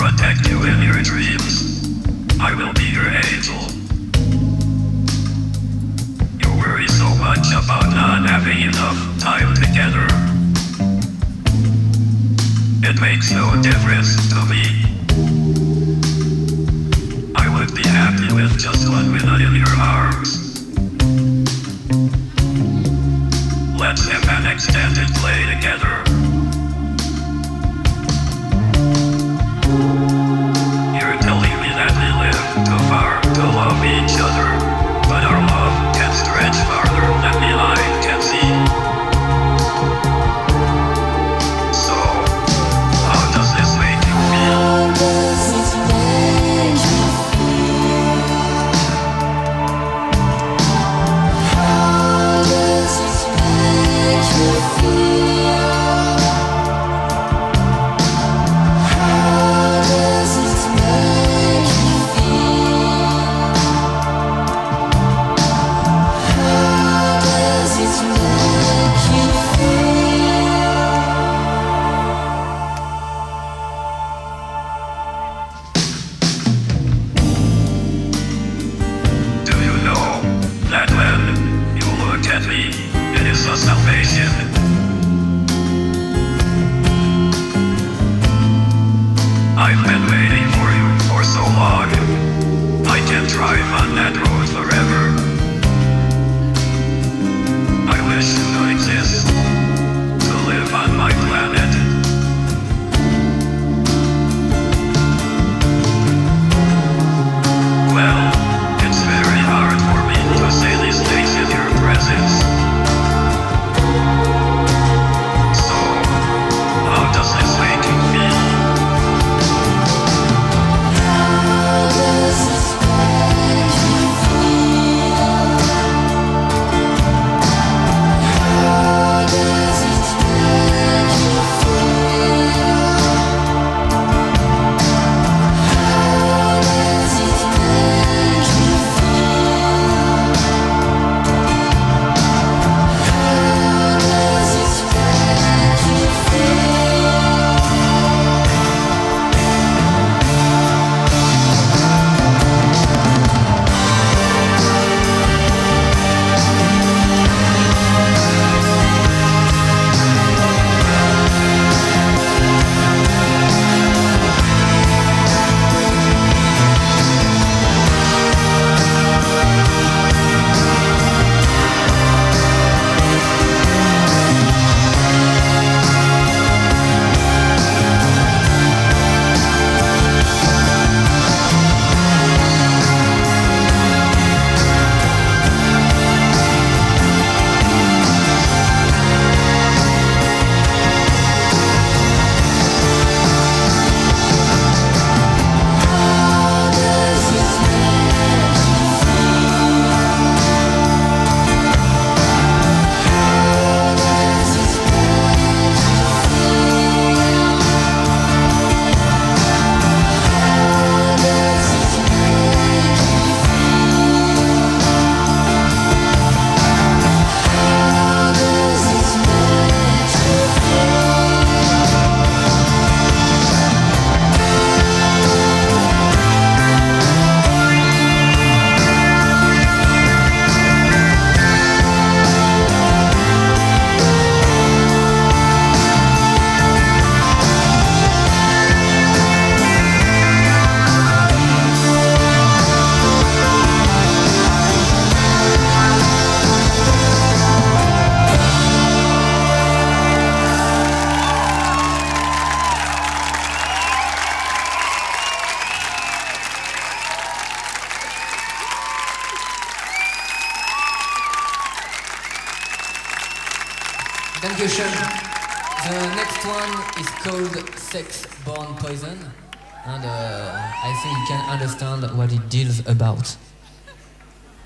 protect you in your dreams. I will be your angel. You worry so much about not having enough time together. It makes no difference to me. I would be happy with just 1 minute in your arms. Let's have an extended play together. You're telling me that we live too far to love each other, but our love can stretch farther than the eye can see. So, how does this make you feel? How does it make you feel? How does it make you feel? How does it make you feel? How does it make you feel? Do you know that when you look at me, it is a salvation? I've been waiting for you for so long. I can drive on that road forever. I wish to exist, to live on my planet. Well, it's very hard for me to say these things in your presence. So, how does this make you feel? How does it make you feel? How does it make you feel? How does it make you feel? How does it make you Dankeschön. The next one is called Sex Born Poison, and I think you can understand what it deals about.